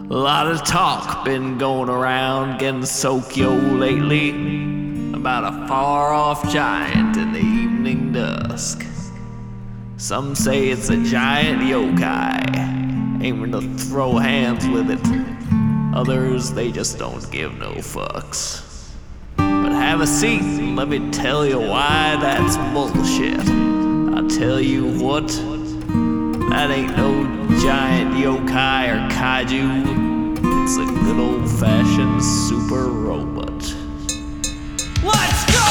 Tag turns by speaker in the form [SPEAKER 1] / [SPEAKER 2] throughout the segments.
[SPEAKER 1] A lot of talk been going around getting Sokyo lately about a far-off giant in the evening dusk. Some say it's a giant yokai, aiming to throw hands with it. Others, they just don't give no fucks. But have a seat and let me tell you why that's bullshit. I'll tell you what, that ain't no giant yokai or kaiju. It's a good old-fashioned super robot. Let's go!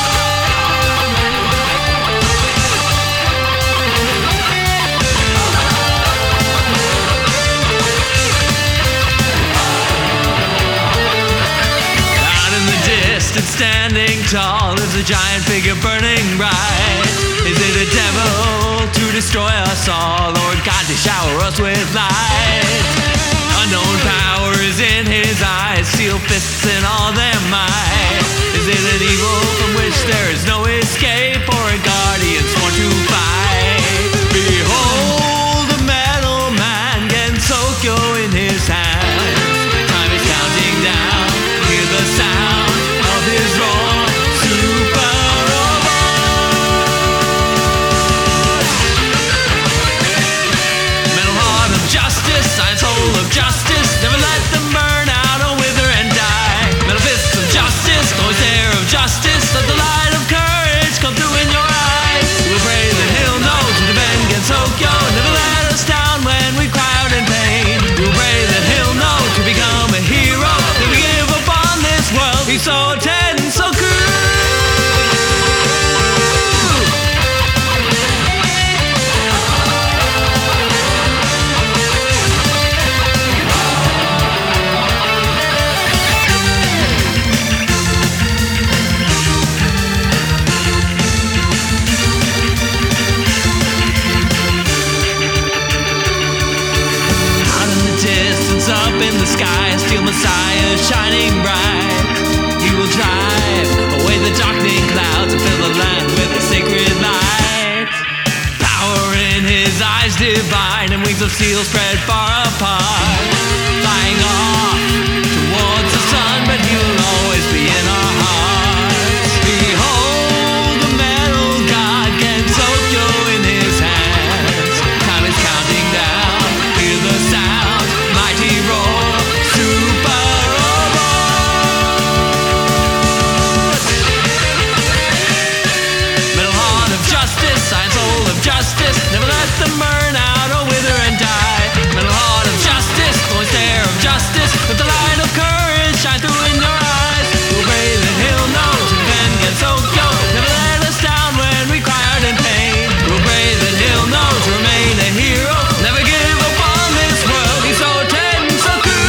[SPEAKER 1] Out in the distance, standing tall, is a giant figure burning bright. Is it a devil to destroy us all, or God to shower us with light? Unknown power is in his eyes, steel fists in all their might. Is it an evil from which there is no escape, or a guardian sworn to fight? Behold the metal man, Gensokyo in his hands. Time is counting down, hear the sound of his roar. Super of justice, never let them burn out or wither and die. Metal fists of justice, always there of justice. Let the light of courage come through in your eyes. We'll pray that he'll know to defend Gensokyo. Never let us down when we cry out in pain. We'll pray that he'll know to become a hero. Never give up on this world. He's so tense, so cool. Up in the sky, a steel messiah shining bright. He will drive away the darkening clouds and fill the land with a sacred light. Power in his eyes divine, and wings of steel spread far apart. Flying off towards the sun, but he will always be in our hearts. Behold the metal god, Gensokyo in his hands. Time is counting down, hear the sound, mighty roar, super robot. Metal heart of justice, iron soul of justice, never let them burn out or wither and die. Metal heart of justice, always there of justice, let the light of courage shine through in your eyes. We'll pray that he'll know to defend Gensokyo. Never let us down when we cry out in pain. We'll pray that he'll know to remain a hero. Never give up on this world. He's so tense, so cool.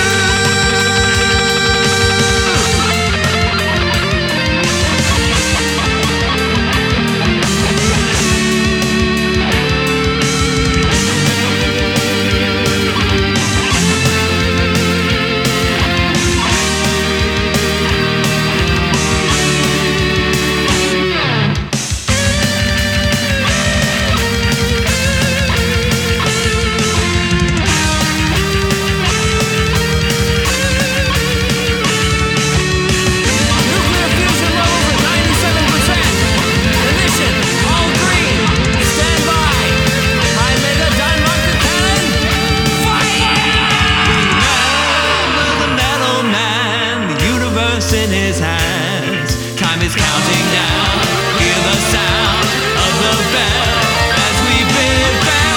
[SPEAKER 1] In his hands, time is counting down. Hear the sound of the bell as we bid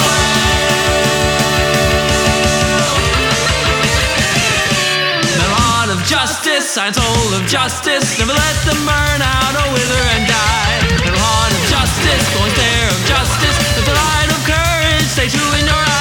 [SPEAKER 1] farewell. Metal heart of justice, iron soul of justice, never let them burn out or wither and die. Metal heart of justice, always there of justice, let the light of courage stay true in your eyes.